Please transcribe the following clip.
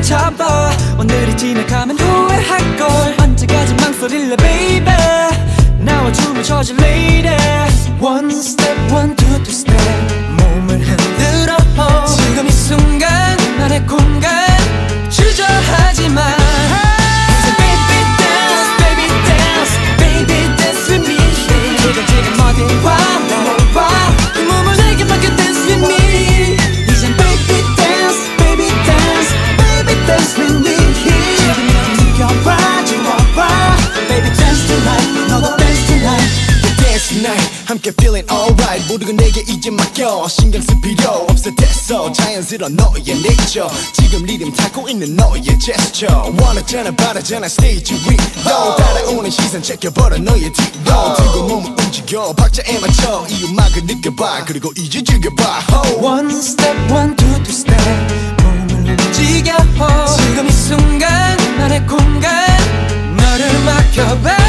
손 잡아. 오늘이 지나가면 후회할걸. 언제까지 망설일래 baby. 나와 춤을 춰줄 lady. One step, one, two, two step. 몸을 흔들어. 지금 이 순간 나의 공간 주저하지마. Baby dance, baby dance, baby dance with me. 지금 어디 와, 나를 봐. 이 몸을 내게 맡겨 dance with me. 이젠 baby dance, baby dance, baby dance with me. 지금 여기 느껴봐, 지워봐. Baby dance tonight, 너도 dance tonight. Dance tonight, 함께 feeling alright. 모두가 내게 이제 맡겨. 신경 쓸 필요 없어 됐어. 자연스러운 너의 nature. 지금 리듬 타고 있는 너의 gesture. 원하잖아 바라잖아 stage 위로. 따라오는 시선 check해버려 너의 뒤로. 들고 몸을 움직여 박자에 맞춰 이 음악을 느껴봐. 그리고 이제 즐겨봐. One step, one, two, two step. 몸을 움직여. 지금 이 순간 나의 공간 너를 맡겨봐.